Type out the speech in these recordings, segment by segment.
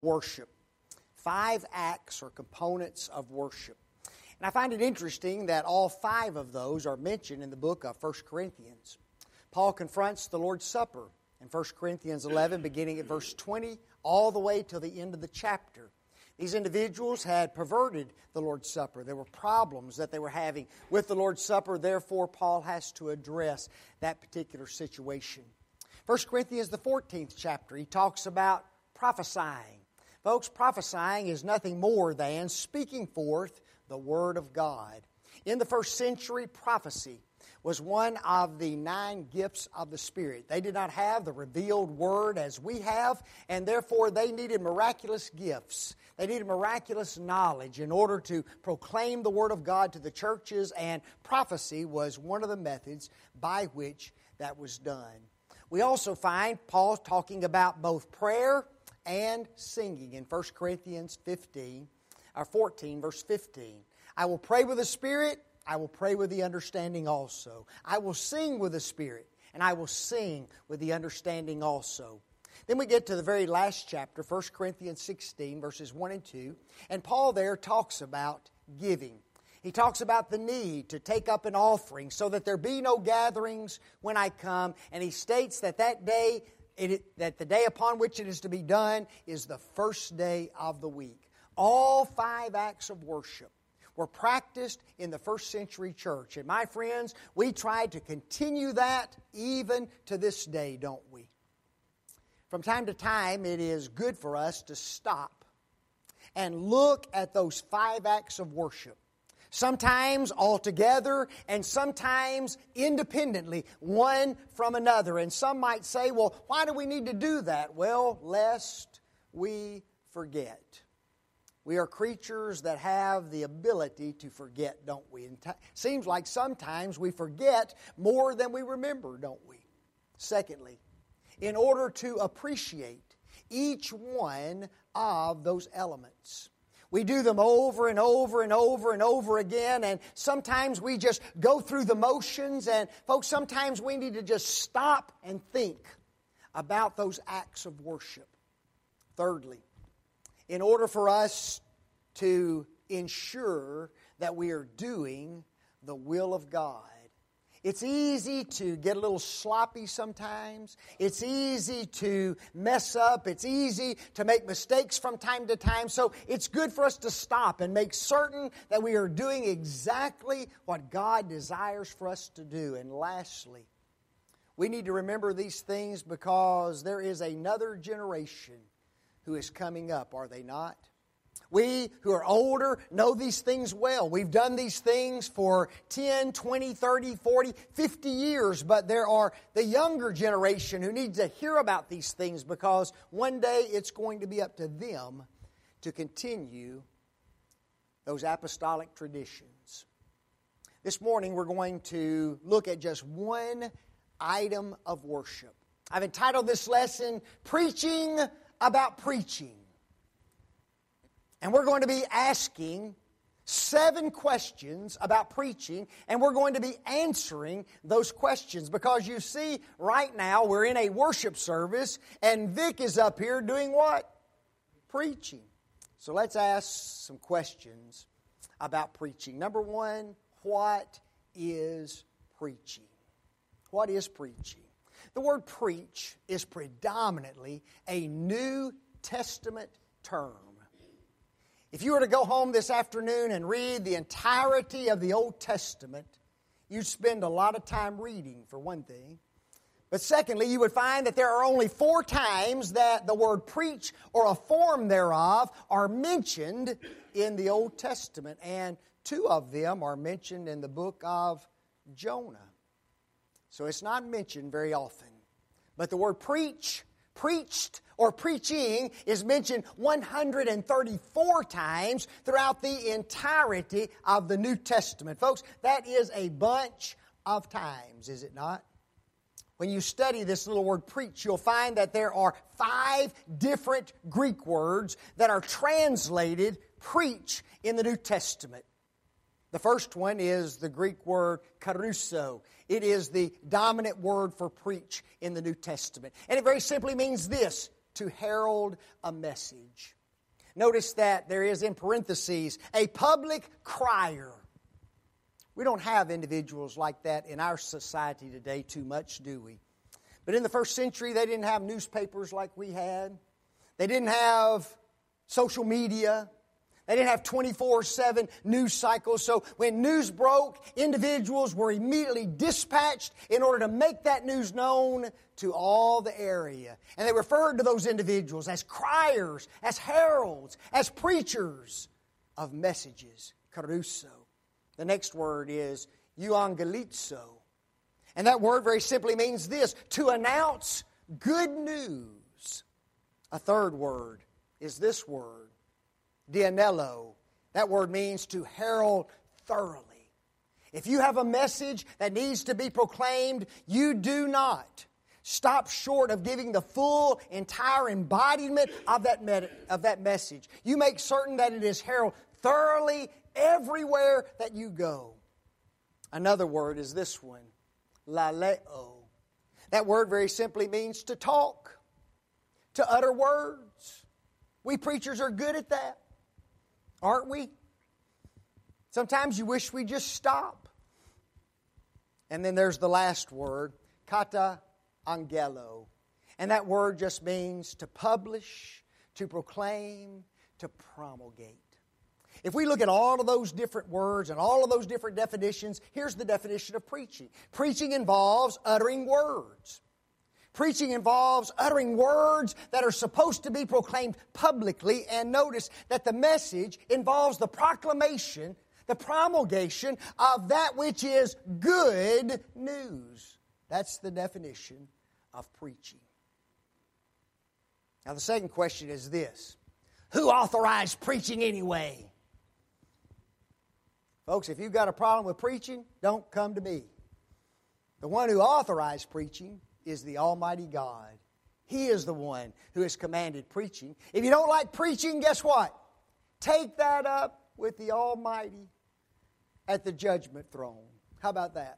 Worship. 5 acts or components of worship. And I find it interesting that all 5 of those are mentioned in the book of 1 Corinthians. Paul confronts the Lord's Supper in 1 Corinthians 11, beginning at verse 20, all the way till the end of the chapter. These individuals had perverted the Lord's Supper. There were problems that they were having with the Lord's Supper. Therefore, Paul has to address that particular situation. 1 Corinthians, the 14th chapter, he talks about prophesying. Folks, prophesying is nothing more than speaking forth the Word of God. In the first century, prophecy was one of the 9 gifts of the Spirit. They did not have the revealed Word as we have, and therefore they needed miraculous gifts. They needed miraculous knowledge in order to proclaim the Word of God to the churches, and prophecy was one of the methods by which that was done. We also find Paul talking about both prayer and singing in 1 Corinthians 14, verse 15. I will pray with the Spirit, I will pray with the understanding also. I will sing with the Spirit, and I will sing with the understanding also. Then we get to the very last chapter, 1 Corinthians 16, verses 1 and 2, and Paul there talks about giving. He talks about the need to take up an offering so that there be no gatherings when I come, and he states that that the day upon which it is to be done is the first day of the week. All 5 acts of worship were practiced in the first century church. And my friends, we try to continue that even to this day, don't we? From time to time, it is good for us to stop and look at those 5 acts of worship. Sometimes all together and sometimes independently, one from another. And some might say, well, why do we need to do that? Well, lest we forget. We are creatures that have the ability to forget, don't we? And seems like sometimes we forget more than we remember, don't we? Secondly, in order to appreciate each one of those elements, we do them over and over and over and over again, and sometimes we just go through the motions, and folks, sometimes we need to just stop and think about those acts of worship. Thirdly, in order for us to ensure that we are doing the will of God, it's easy to get a little sloppy sometimes. It's easy to mess up. It's easy to make mistakes from time to time. So it's good for us to stop and make certain that we are doing exactly what God desires for us to do. And lastly, we need to remember these things because there is another generation who is coming up, are they not? We who are older know these things well. We've done these things for 10, 20, 30, 40, 50 years, but there are the younger generation who needs to hear about these things because one day it's going to be up to them to continue those apostolic traditions. This morning we're going to look at just one item of worship. I've entitled this lesson, Preaching About Preaching. And we're going to be asking 7 questions about preaching, and we're going to be answering those questions because you see, right now we're in a worship service, and Vic is up here doing what? Preaching. So let's ask some questions about preaching. Number 1, what is preaching? What is preaching? The word preach is predominantly a New Testament term. If you were to go home this afternoon and read the entirety of the Old Testament, you'd spend a lot of time reading, for one thing. But secondly, you would find that there are only 4 times that the word preach or a form thereof are mentioned in the Old Testament, and 2 of them are mentioned in the book of Jonah. So it's not mentioned very often. But the word preach, preached, or preaching is mentioned 134 times throughout the entirety of the New Testament. Folks, that is a bunch of times, is it not? When you study this little word preach, you'll find that there are 5 different Greek words that are translated preach in the New Testament. The first one is the Greek word kerusso. It is the dominant word for preach in the New Testament. And it very simply means this, to herald a message. Notice that there is in parentheses, a public crier. We don't have individuals like that in our society today too much, do we? But in the first century, they didn't have newspapers like we had. They didn't have social media. They didn't have 24/7 news cycles. So when news broke, individuals were immediately dispatched in order to make that news known to all the area. And they referred to those individuals as criers, as heralds, as preachers of messages. Kerusso. The next word is euangelizo. And that word very simply means this, to announce good news. A third word is this word, dianello. That word means to herald thoroughly. If you have a message that needs to be proclaimed, you do not stop short of giving the full, entire embodiment of that message. You make certain that it is heralded thoroughly everywhere that you go. Another word is this one, laleo. That word very simply means to talk, to utter words. We preachers are good at that, aren't we? Sometimes you wish we just stop. And then there's the last word, kata angelo. And that word just means to publish, to proclaim, to promulgate. If we look at all of those different words and all of those different definitions, here's the definition of preaching. Preaching involves uttering words. Preaching involves uttering words that are supposed to be proclaimed publicly. And notice that the message involves the proclamation, the promulgation of that which is good news. That's the definition of preaching. Now the second question is this. Who authorized preaching anyway? Folks, if you've got a problem with preaching, don't come to me. The one who authorized preaching is the Almighty God. He is the one who has commanded preaching. If you don't like preaching, guess what? Take that up with the Almighty at the judgment throne. How about that?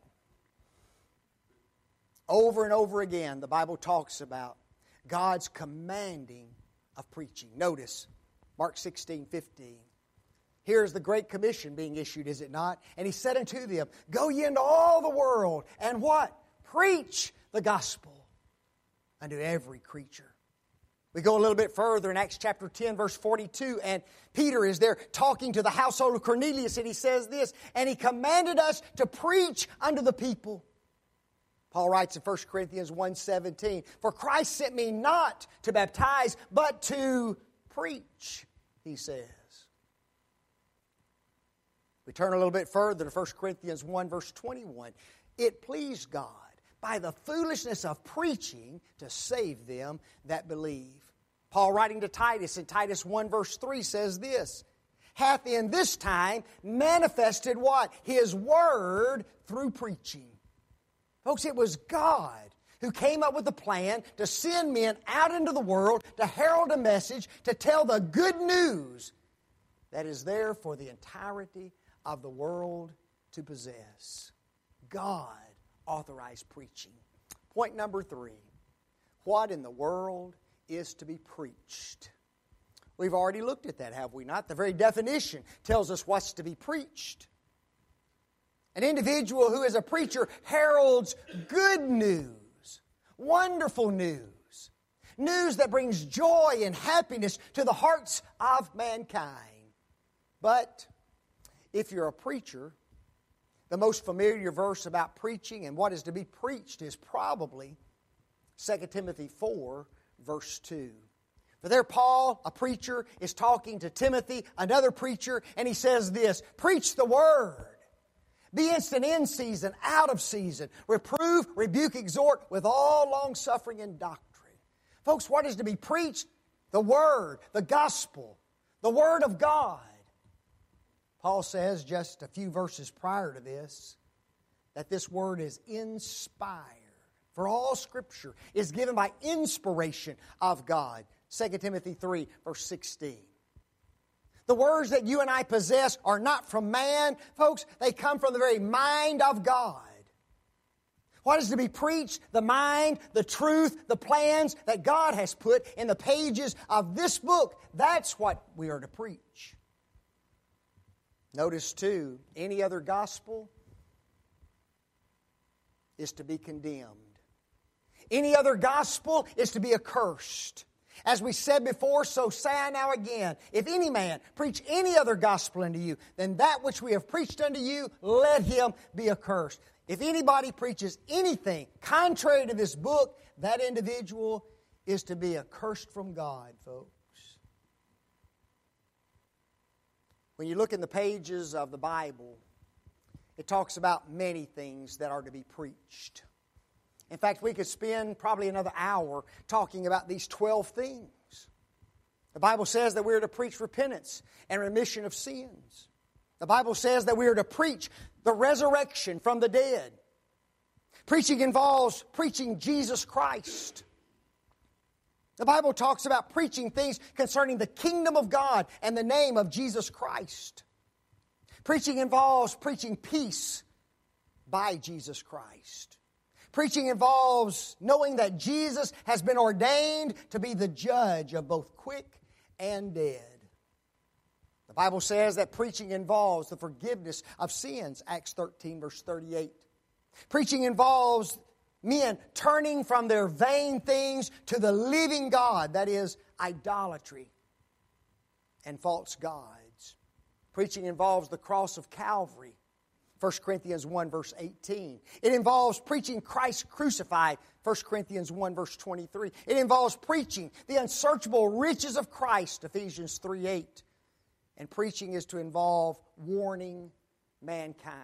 Over and over again, the Bible talks about God's commanding of preaching. Notice, Mark 16:15. Here's the Great Commission being issued, is it not? And He said unto them, go ye into all the world, and what? Preach the gospel unto every creature. We go a little bit further in Acts chapter 10, verse 42, and Peter is there talking to the household of Cornelius, and he says this, and he commanded us to preach unto the people. Paul writes in 1 Corinthians 1:17, for Christ sent me not to baptize, but to preach, he says. We turn a little bit further to 1 Corinthians 1, verse 21. It pleased God by the foolishness of preaching to save them that believe. Paul writing to Titus in Titus 1, verse 3 says this, hath in this time manifested what? His word through preaching. Folks, it was God who came up with the plan to send men out into the world to herald a message, to tell the good news that is there for the entirety of the world to possess. God authorized preaching. Point number 3. What in the world is to be preached? We've already looked at that, have we not? The very definition tells us what's to be preached. An individual who is a preacher heralds good news, wonderful news, news that brings joy and happiness to the hearts of mankind. But if you're a preacher, the most familiar verse about preaching and what is to be preached is probably 2 Timothy 4, verse 2. For there Paul, a preacher, is talking to Timothy, another preacher, and he says this, preach the word. Be instant in season, out of season. Reprove, rebuke, exhort with all longsuffering and doctrine. Folks, what is to be preached? The Word, the Gospel, the Word of God. Paul says just a few verses prior to this that this Word is inspired. For all Scripture is given by inspiration of God. 2 Timothy 3, verse 16. The words that you and I possess are not from man. Folks, they come from the very mind of God. What is to be preached? The mind, the truth, the plans that God has put in the pages of this book. That's what we are to preach. Notice too, any other gospel is to be condemned. Any other gospel is to be accursed. As we said before, so say I now again, if any man preach any other gospel unto you than that which we have preached unto you, let him be accursed. If anybody preaches anything contrary to this book, that individual is to be accursed from God, folks. When you look in the pages of the Bible, it talks about many things that are to be preached. In fact, we could spend probably another hour talking about these 12 things. The Bible says that we are to preach repentance and remission of sins. The Bible says that we are to preach the resurrection from the dead. Preaching involves preaching Jesus Christ. The Bible talks about preaching things concerning the kingdom of God and the name of Jesus Christ. Preaching involves preaching peace by Jesus Christ. Preaching involves knowing that Jesus has been ordained to be the judge of both quick and dead. The Bible says that preaching involves the forgiveness of sins, Acts 13, verse 38. Preaching involves men turning from their vain things to the living God, that is, idolatry and false gods. Preaching involves the cross of Calvary, 1 Corinthians 1, verse 18. It involves preaching Christ crucified, 1 Corinthians 1, verse 23. It involves preaching the unsearchable riches of Christ, Ephesians 3, 8. And preaching is to involve warning mankind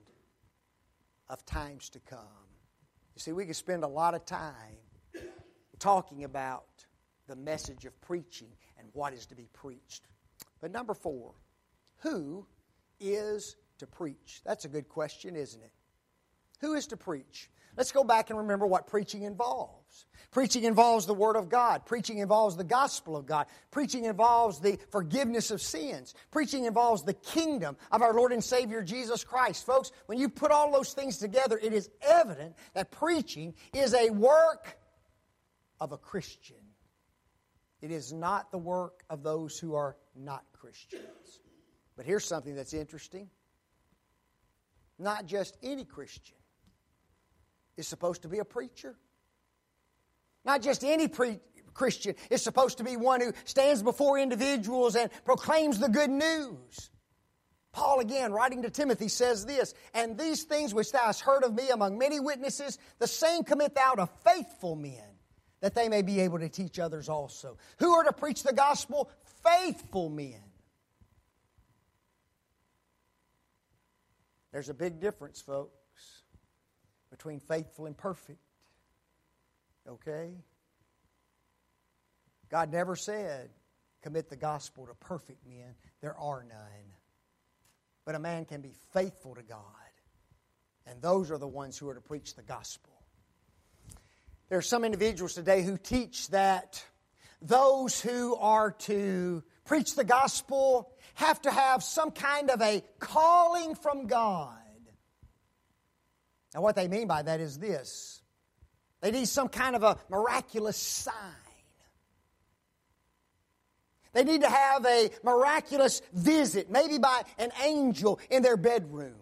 of times to come. You see, we could spend a lot of time talking about the message of preaching and what is to be preached. But number 4, who is to preach? That's a good question, isn't it? Who is to preach? Let's go back and remember what preaching involves. Preaching involves the Word of God. Preaching involves the gospel of God. Preaching involves the forgiveness of sins. Preaching involves the kingdom of our Lord and Savior Jesus Christ. Folks, when you put all those things together, it is evident that preaching is a work of a Christian. It is not the work of those who are not Christians. But here's something that's interesting. Not just any Christian is supposed to be a preacher. Not just any Christian is supposed to be one who stands before individuals and proclaims the good news. Paul, again, writing to Timothy, says this, "And these things which thou hast heard of me among many witnesses, the same commit thou to faithful men, that they may be able to teach others also." Who are to preach the gospel? Faithful men. There's a big difference, folks, between faithful and perfect. Okay? God never said, commit the gospel to perfect men. There are none. But a man can be faithful to God. And those are the ones who are to preach the gospel. There are some individuals today who teach that those who are to preach the gospel have to have some kind of a calling from God. Now what they mean by that is this. They need some kind of a miraculous sign. They need to have a miraculous visit, maybe by an angel in their bedroom.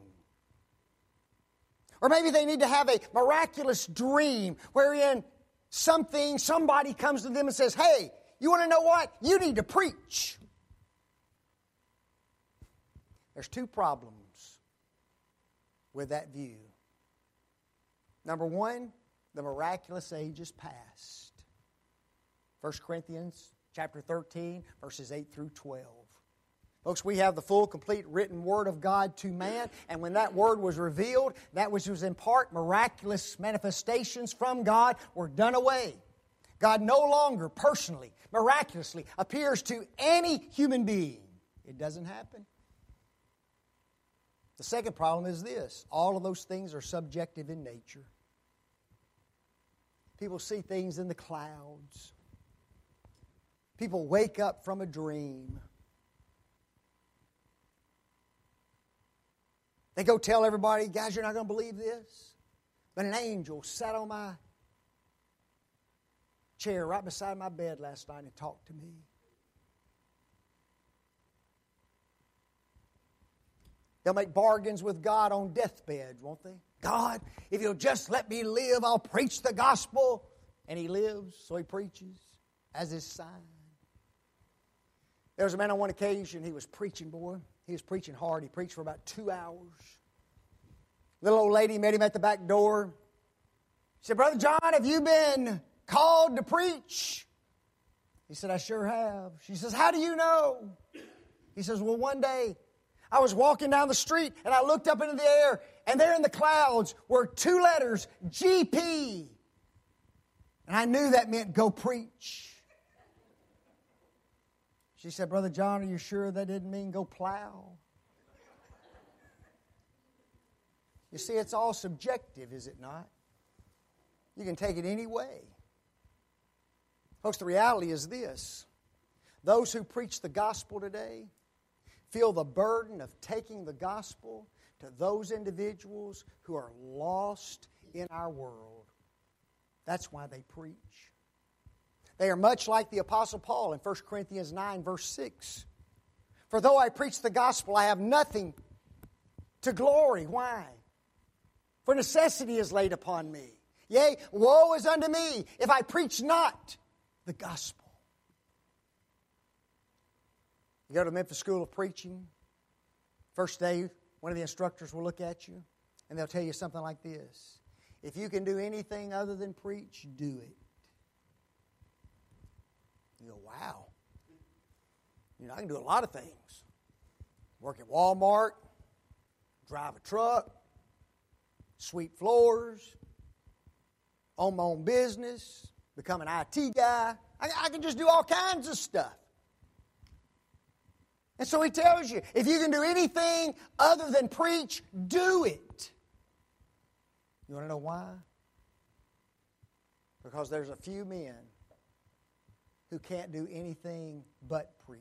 Or maybe they need to have a miraculous dream wherein somebody comes to them and says, "Hey, you want to know what? You need to preach." There's 2 problems with that view. Number 1, the miraculous age is past. 1 Corinthians chapter 13, verses 8 through 12. Folks, we have the full, complete written Word of God to man, and when that Word was revealed, that which was in part miraculous manifestations from God were done away. God no longer personally, miraculously appears to any human being. It doesn't happen. The second problem is this. All of those things are subjective in nature. People see things in the clouds. People wake up from a dream. They go tell everybody, "Guys, you're not going to believe this. But an angel sat on my chair right beside my bed last night and talked to me. They'll make bargains with God on deathbeds, won't they? God, if you'll just let me live, I'll preach the gospel. And he lives, so he preaches as his sign. There was a man on one occasion, he was preaching, boy. He was preaching hard. He preached for about 2 hours. Little old lady met him at the back door. She said, Brother John, have you been called to preach? He said, I sure have. She says, how do you know? He says, well, one day I was walking down the street and I looked up into the air, and there in the clouds were 2 letters, GP. And I knew that meant go preach. She said, Brother John, are you sure that didn't mean go plow? You see, it's all subjective, is it not? You can take it any way. Folks, the reality is this. Those who preach the gospel today feel the burden of taking the gospel to those individuals who are lost in our world. That's why they preach. They are much like the Apostle Paul in 1 Corinthians 9, verse 6. For though I preach the gospel, I have nothing to glory. Why? For necessity is laid upon me. Yea, woe is unto me if I preach not the gospel. You go to Memphis School of Preaching. First day, one of the instructors will look at you, and they'll tell you something like this. If you can do anything other than preach, do it. You go, wow. You know, I can do a lot of things. Work at Walmart, drive a truck, sweep floors, own my own business, become an IT guy. I can just do all kinds of stuff. And so he tells you, if you can do anything other than preach, do it. You want to know why? Because there's a few men who can't do anything but preach.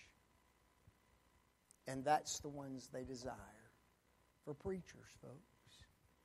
And that's the ones they desire for preachers, folks.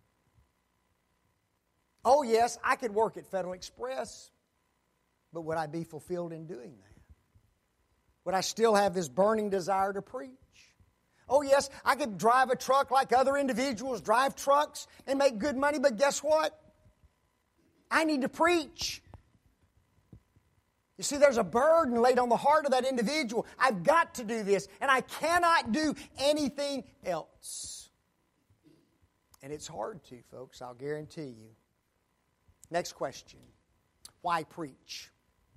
Oh, yes, I could work at Federal Express, but would I be fulfilled in doing that? Would I still have this burning desire to preach? Oh, yes, I could drive a truck like other individuals drive trucks and make good money, but guess what? I need to preach. You see, there's a burden laid on the heart of that individual. I've got to do this, and I cannot do anything else. And it's hard to, folks, I'll guarantee you. Next question. Why preach?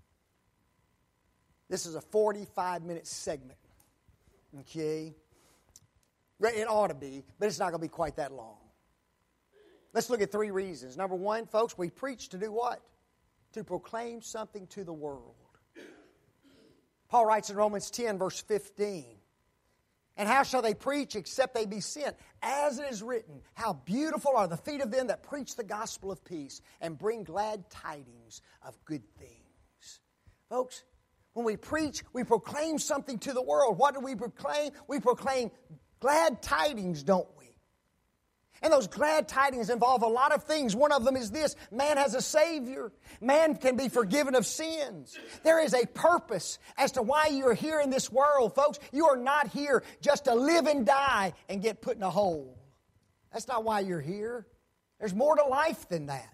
This is a 45-minute segment. Okay? It ought to be, but it's not going to be quite that long. Let's look at 3 reasons. Number 1, folks, we preach to do what? To proclaim something to the world. Paul writes in Romans 10, verse 15, and how shall they preach except they be sent? As it is written, how beautiful are the feet of them that preach the gospel of peace and bring glad tidings of good things. Folks, when we preach, we proclaim something to the world. What do we proclaim? We proclaim glad tidings, don't we? And those glad tidings involve a lot of things. One of them is this: man has a Savior. Man can be forgiven of sins. There is a purpose as to why you're here in this world, folks. You are not here just to live and die and get put in a hole. That's not why you're here. There's more to life than that.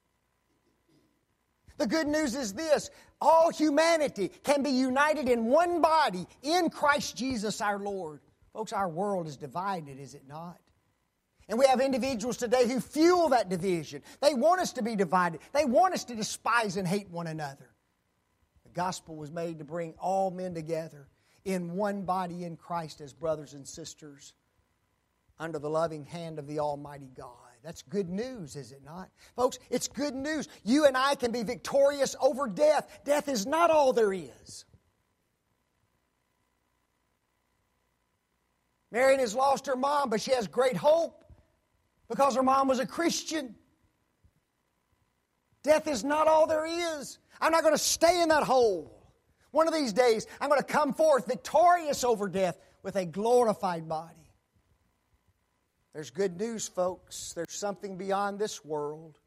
The good news is this: all humanity can be united in one body in Christ Jesus our Lord. Folks, our world is divided, is it not? And we have individuals today who fuel that division. They want us to be divided. They want us to despise and hate one another. The gospel was made to bring all men together in one body in Christ as brothers and sisters under the loving hand of the Almighty God. That's good news, is it not? Folks, it's good news. You and I can be victorious over death. Death is not all there is. Marion has lost her mom, but she has great hope because her mom was a Christian. Death is not all there is. I'm not going to stay in that hole. One of these days, I'm going to come forth victorious over death with a glorified body. There's good news, folks. There's something beyond this world.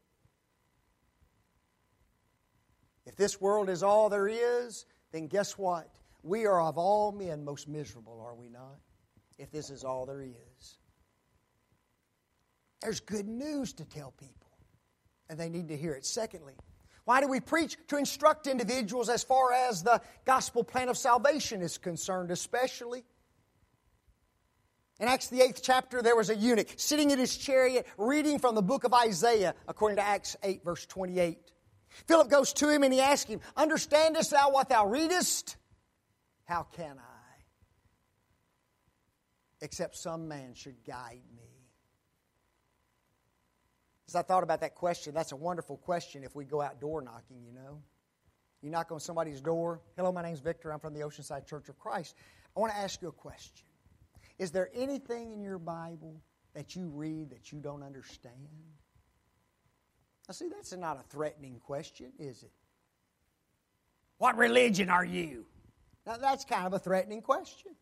If this world is all there is, then guess what? We are of all men most miserable, are we not? If this is all there is. There's good news to tell people, and they need to hear it. Secondly, why do we preach? To instruct individuals as far as the gospel plan of salvation is concerned, especially. In Acts the 8th chapter, there was a eunuch sitting in his chariot reading from the book of Isaiah, according to Acts 8, verse 28. Philip goes to him and he asks him, "Understandest thou what thou readest?" "How can I, except some man should guide me?" As I thought about that question, that's a wonderful question if we go out door knocking, you know. You knock on somebody's door. "Hello, my name's Victor. I'm from the Oceanside Church of Christ. I want to ask you a question. Is there anything in your Bible that you read that you don't understand?" Now, see, that's not a threatening question, is it? "What religion are you?" Now, that's kind of a threatening question.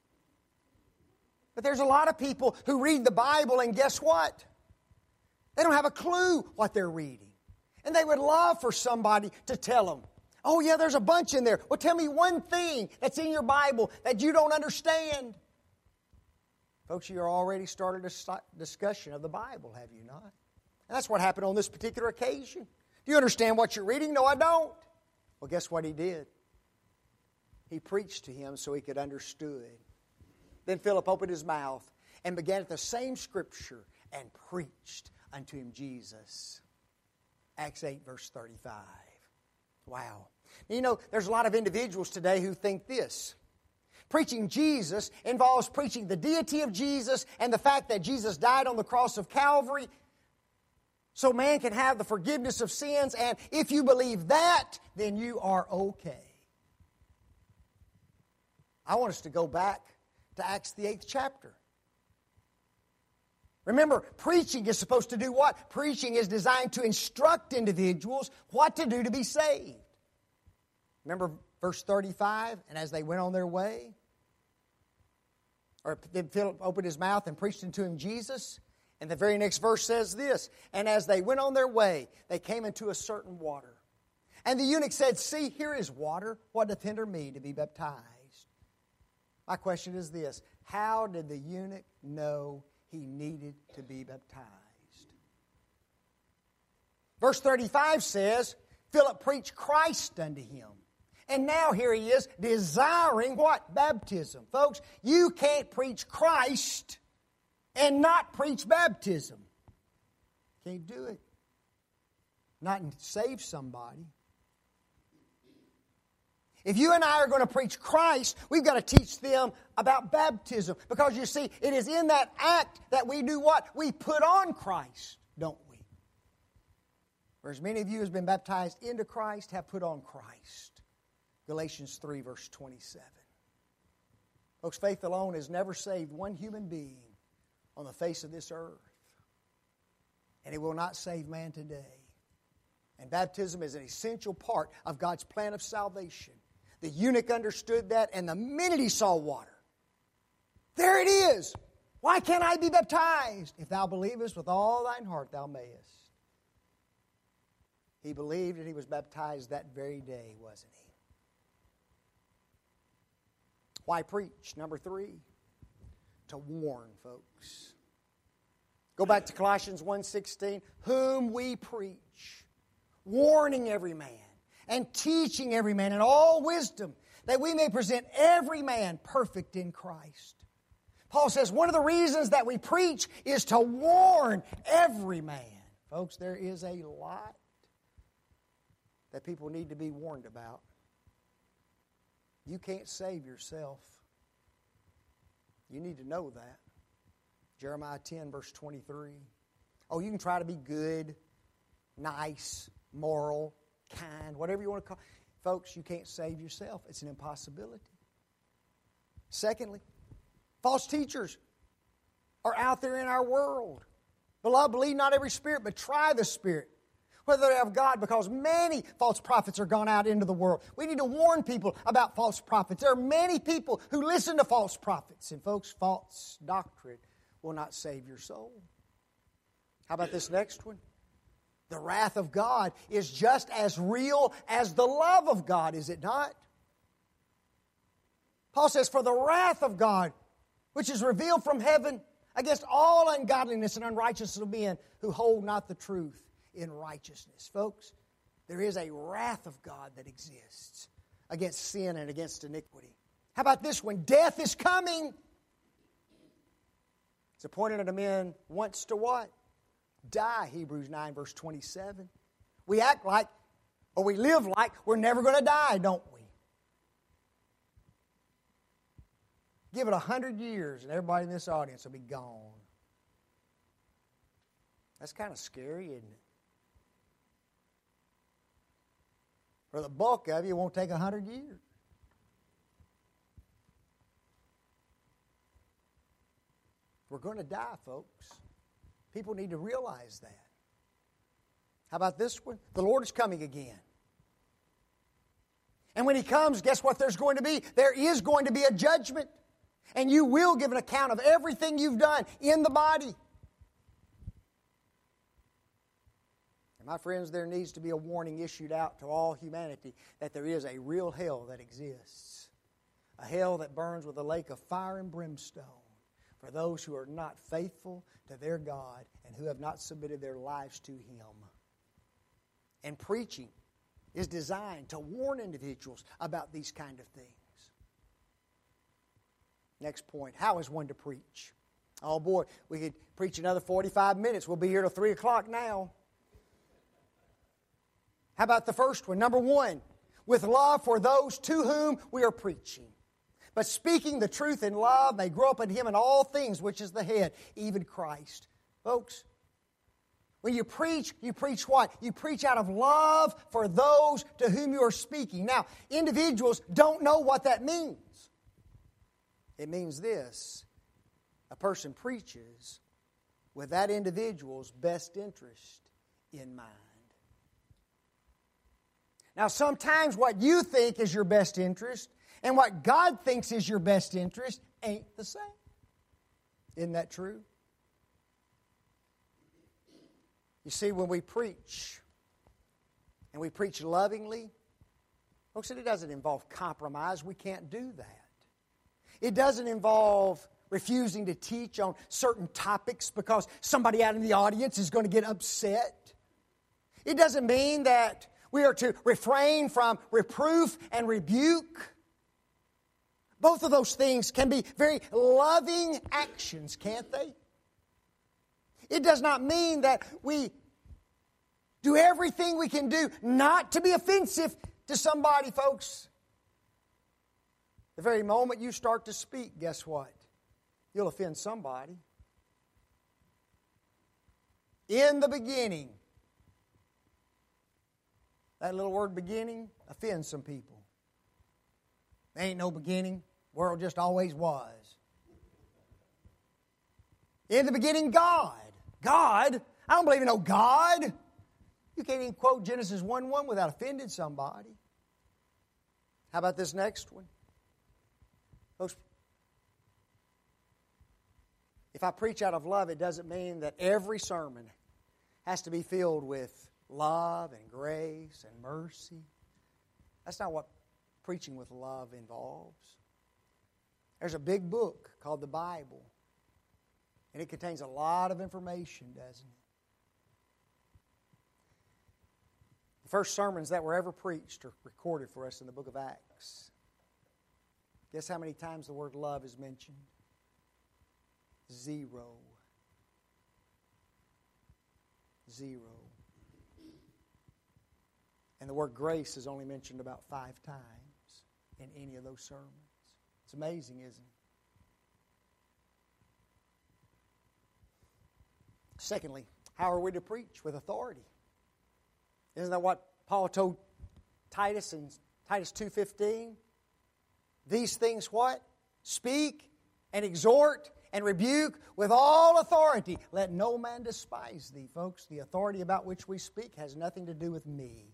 But there's a lot of people who read the Bible, and guess what? They don't have a clue what they're reading. And they would love for somebody to tell them, "Oh, yeah, there's a bunch in there. Well, tell me one thing that's in your Bible that you don't understand." Folks, you already started a discussion of the Bible, have you not? And that's what happened on this particular occasion. "Do you understand what you're reading?" "No, I don't." Well, guess what he did? He preached to him so he could understand. Then Philip opened his mouth and began at the same scripture and preached unto him Jesus. Acts 8, verse 35. Wow. You know, there's a lot of individuals today who think this. Preaching Jesus involves preaching the deity of Jesus and the fact that Jesus died on the cross of Calvary so man can have the forgiveness of sins, and if you believe that, then you are okay. I want us to go back to Acts the 8th chapter. Remember, preaching is supposed to do what? Preaching is designed to instruct individuals what to do to be saved. Remember verse 35, "And as they went on their way," or then Philip opened his mouth and preached unto him Jesus. And the very next verse says this, "And as they went on their way, they came into a certain water. And the eunuch said, See, here is water. What doth hinder me to be baptized?" My question is this: how did the eunuch know he needed to be baptized? Verse 35 says, Philip preached Christ unto him. And now here he is desiring what? Baptism. Folks, you can't preach Christ and not preach baptism. Can't do it. Not save somebody. If you and I are going to preach Christ, we've got to teach them about baptism. Because you see, it is in that act that we do what? We put on Christ, don't we? For as many of you as have been baptized into Christ have put on Christ. Galatians 3, verse 27. Folks, faith alone has never saved one human being on the face of this earth. And it will not save man today. And baptism is an essential part of God's plan of salvation. The eunuch understood that, and the minute he saw water, there it is. Why can't I be baptized? If thou believest with all thine heart, thou mayest. He believed and he was baptized that very day, wasn't he? Why preach? Number 3, to warn folks. Go back to Colossians 1:16. Whom we preach, warning every man and teaching every man in all wisdom, that we may present every man perfect in Christ. Paul says one of the reasons that we preach is to warn every man. Folks, there is a lot that people need to be warned about. You can't save yourself. You need to know that. Jeremiah 10, verse 23. Oh, you can try to be good, nice, moral, kind, whatever you want to call it. Folks, you can't save yourself. It's an impossibility. Secondly, false teachers are out there in our world. Beloved, believe not every spirit, but try the Spirit, whether they're of God, because many false prophets are gone out into the world. We need to warn people about false prophets. There are many people who listen to false prophets. And folks, false doctrine will will not save your soul. How about this next one? The wrath of God is just as real as the love of God, is it not? Paul says, for the wrath of God, which is revealed from heaven against all ungodliness and unrighteousness of men who hold not the truth in righteousness. Folks, there is a wrath of God that exists against sin and against iniquity. How about this one? Death is coming. It's appointed unto men once to what? Die, Hebrews 9, verse 27. We act like, or we live like, we're never going to die, don't we? Give it 100 years and everybody in this audience will be gone. That's kind of scary, isn't it? For the bulk of you, it won't take 100 years. We're going to die, folks. People need to realize that. How about this one? The Lord is coming again. And when He comes, guess what there's going to be? There is going to be a judgment. And you will give an account of everything you've done in the body. And my friends, there needs to be a warning issued out to all humanity that there is a real hell that exists. A hell that burns with a lake of fire and brimstone for those who are not faithful to their God and who have not submitted their lives to Him. And preaching is designed to warn individuals about these kind of things. Next point, how is one to preach? Oh boy, we could preach another 45 minutes. We'll be here till 3 o'clock now. How about the first one? Number one, with love for those to whom we are preaching. But speaking the truth in love may grow up in Him in all things, which is the head, even Christ. Folks, when you preach what? You preach out of love for those to whom you are speaking. Now, individuals don't know what that means. It means this: a person preaches with that individual's best interest in mind. Now, sometimes what you think is your best interest and what God thinks is your best interest ain't the same. Isn't that true? You see, when we preach, and we preach lovingly, folks, it doesn't involve compromise. We can't do that. It doesn't involve refusing to teach on certain topics because somebody out in the audience is going to get upset. It doesn't mean that we are to refrain from reproof and rebuke. Both of those things can be very loving actions, can't they? It does not mean that we do everything we can do not to be offensive to somebody, folks. The very moment you start to speak, guess what? You'll offend somebody. In the beginning, that little word beginning offends some people. There ain't no beginning. The world just always was. In the beginning, God. God? I don't believe in no God. You can't even quote Genesis 1:1 without offending somebody. How about this next one? Folks, if I preach out of love, it doesn't mean that every sermon has to be filled with love and grace and mercy. That's not what preaching with love involves. There's a big book called the Bible, and it contains a lot of information, doesn't it? The first sermons that were ever preached are recorded for us in the book of Acts. Guess how many times the word love is mentioned? 0. 0. And the word grace is only mentioned about 5 times in any of those sermons. It's amazing, isn't it? Secondly, how are we to preach? With authority. Isn't that what Paul told Titus in Titus 2:15? These things what? Speak and exhort and rebuke with all authority. Let no man despise thee, folks. The authority about which we speak has nothing to do with me.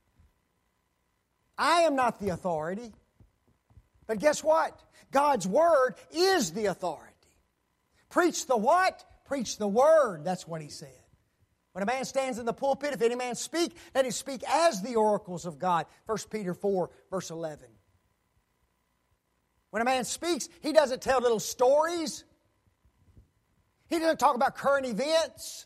I am not the authority. But guess what? God's Word is the authority. Preach the what? Preach the Word. That's what he said. When a man stands in the pulpit, if any man speak, let him speak as the oracles of God. 1 Peter 4, verse 11. When a man speaks, he doesn't tell little stories. He doesn't talk about current events.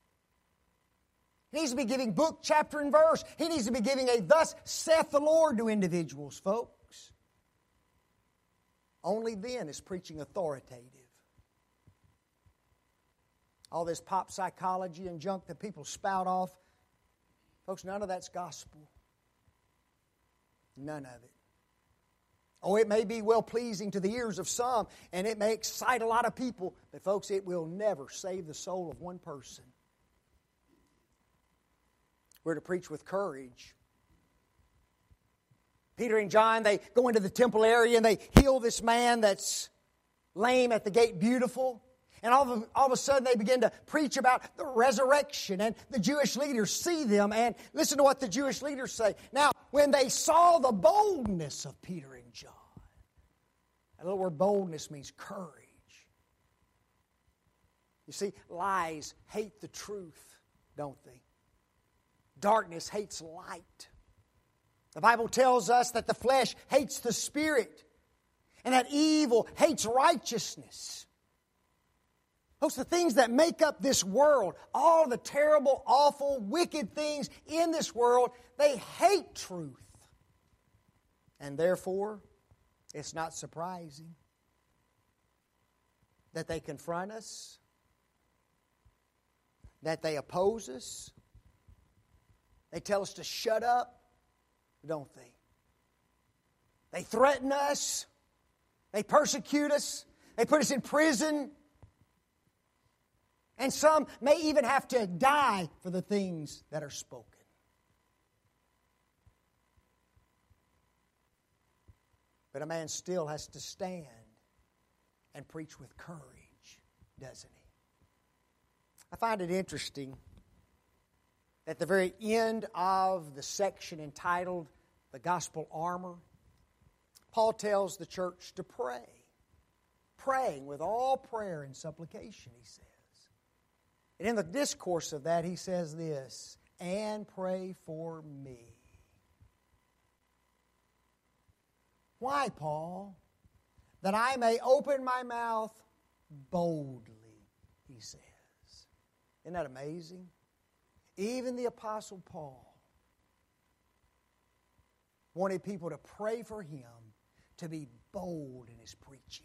He needs to be giving book, chapter, and verse. He needs to be giving a thus saith the Lord to individuals, folks. Only then is preaching authoritative. All this pop psychology and junk that people spout off, folks, none of that's gospel. None of it. Oh, it may be well-pleasing to the ears of some, and it may excite a lot of people, but folks, it will never save the soul of one person. We're to preach with courage. Peter and John, they go into the temple area and they heal this man that's lame at the gate beautiful. And all of a sudden they begin to preach about the resurrection. And the Jewish leaders see them. And listen to what the Jewish leaders say. Now, when they saw the boldness of Peter and John. That little word boldness means courage. You see, lies hate the truth, don't they? Darkness hates light. The Bible tells us that the flesh hates the Spirit. And that evil hates righteousness. Folks, the things that make up this world, all the terrible, awful, wicked things in this world, they hate truth. And therefore, it's not surprising that they confront us, that they oppose us. They tell us to shut up, don't they? They threaten us. They persecute us. They put us in prison. And some may even have to die for the things that are spoken. But a man still has to stand and preach with courage, doesn't he? I find it interesting at the very end of the section entitled The Gospel Armor, Paul tells the church to pray. Praying with all prayer and supplication, he says. And in the discourse of that, he says this, and pray for me. Why, Paul? That I may open my mouth boldly, he says. Isn't that amazing? Even the Apostle Paul wanted people to pray for him to be bold in his preaching.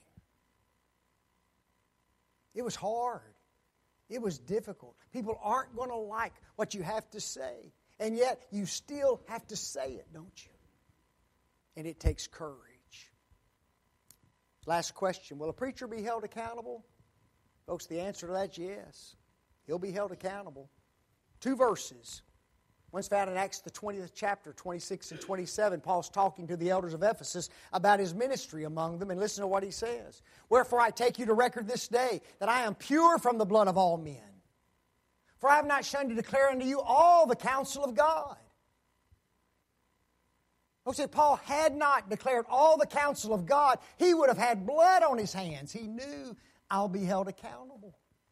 It was hard. It was difficult. People aren't going to like what you have to say. And yet, you still have to say it, don't you? And it takes courage. Last question. Will a preacher be held accountable? Folks, the answer to that is yes. He'll be held accountable. 2 verses. One's found in Acts the 20th chapter, 26 and 27. Paul's talking to the elders of Ephesus about his ministry among them. And listen to what he says. Wherefore I take you to record this day that I am pure from the blood of all men. For I have not shunned to declare unto you all the counsel of God. Folks, if Paul had not declared all the counsel of God, he would have had blood on his hands. He knew, I'll be held accountable.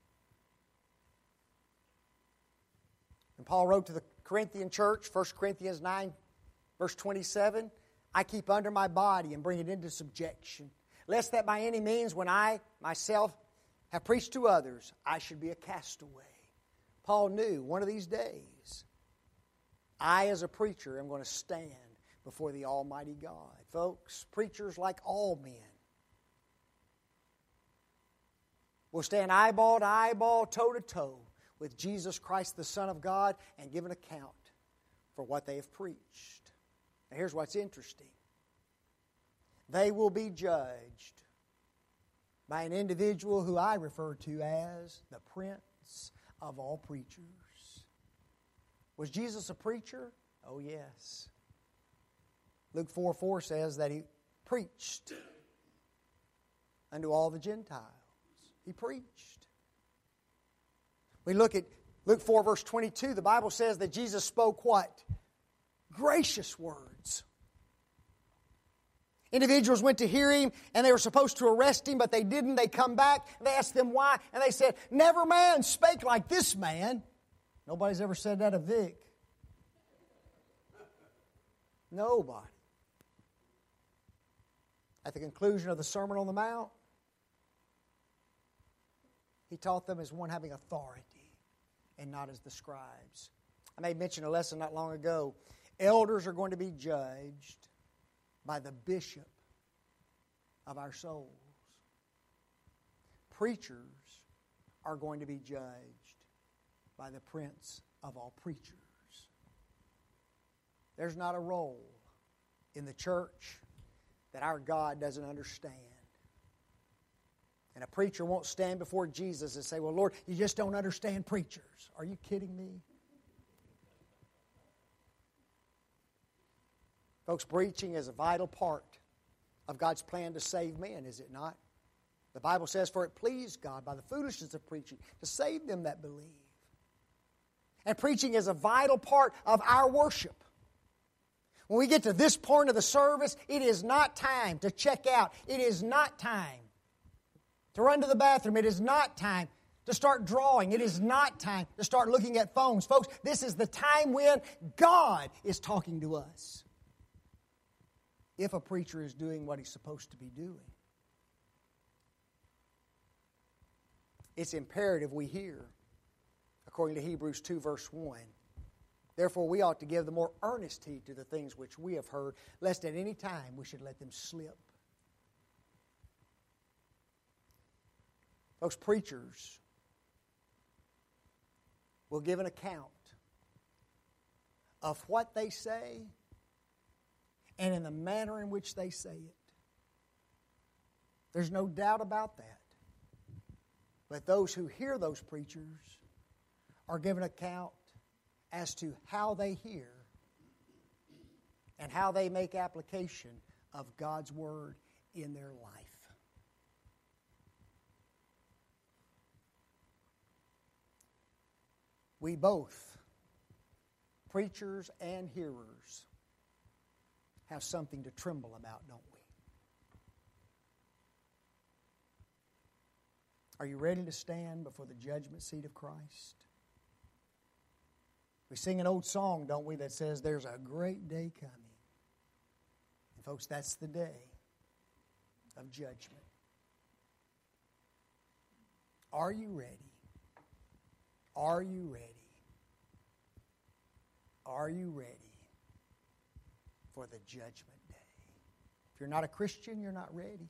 And Paul wrote to the Corinthian church, 1 Corinthians 9, verse 27, I keep under my body and bring it into subjection, lest that by any means, when I myself have preached to others, I should be a castaway. Paul knew one of these days, I as a preacher am going to stand before the Almighty God. Folks, preachers, like all men, will stand eyeball to eyeball, toe to toe with Jesus Christ, the Son of God, and give an account for what they have preached. Now here's what's interesting. They will be judged by an individual who I refer to as the Prince of all preachers. Was Jesus a preacher? Oh, yes. Luke 4:4 says that he preached unto all the Gentiles. He preached. We look at Luke 4, verse 22. The Bible says that Jesus spoke what? Gracious words. Individuals went to hear him, and they were supposed to arrest him, but they didn't. They come back, and they asked them why, and they said, "Never man spake like this man." Nobody's ever said that of Vic. Nobody. At the conclusion of the Sermon on the Mount, he taught them as one having authority and not as the scribes. I made mention a lesson not long ago. Elders are going to be judged by the bishop of our souls. Preachers are going to be judged by the prince of all preachers. There's not a role in the church that our God doesn't understand. And a preacher won't stand before Jesus and say, "Well, Lord, you just don't understand preachers." Are you kidding me? Folks, preaching is a vital part of God's plan to save men, is it not? The Bible says, "For it pleased God by the foolishness of preaching to save them that believe." And preaching is a vital part of our worship. When we get to this point of the service, it is not time to check out. It is not time to run to the bathroom. It is not time to start drawing. It is not time to start looking at phones. Folks, this is the time when God is talking to us. If a preacher is doing what he's supposed to be doing. It's imperative we hear, according to Hebrews 2, verse 1. "Therefore we ought to give the more earnest heed to the things which we have heard, lest at any time we should let them slip." Folks, preachers will give an account of what they say and in the manner in which they say it. There's no doubt about that. But those who hear those preachers are given account as to how they hear and how they make application of God's Word in their life. We both, preachers and hearers, have something to tremble about, don't we? Are you ready to stand before the judgment seat of Christ? We sing an old song, don't we, that says, "There's a great day coming." And folks, that's the day of judgment. Are you ready? Are you ready? Are you ready for the judgment day? If you're not a Christian, you're not ready.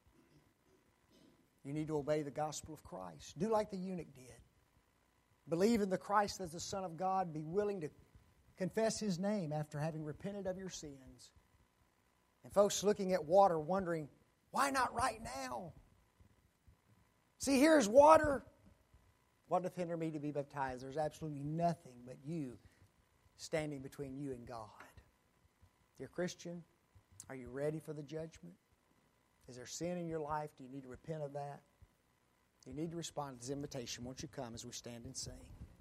You need to obey the gospel of Christ. Do like the eunuch did. Believe in the Christ as the Son of God. Be willing to confess His name after having repented of your sins. And folks looking at water wondering, why not right now? See, here's water. What doth hinder me to be baptized? There's absolutely nothing but you standing between you and God. Dear Christian, are you ready for the judgment? Is there sin in your life? Do you need to repent of that? Do you need to respond to this invitation? Won't you come as we stand and sing?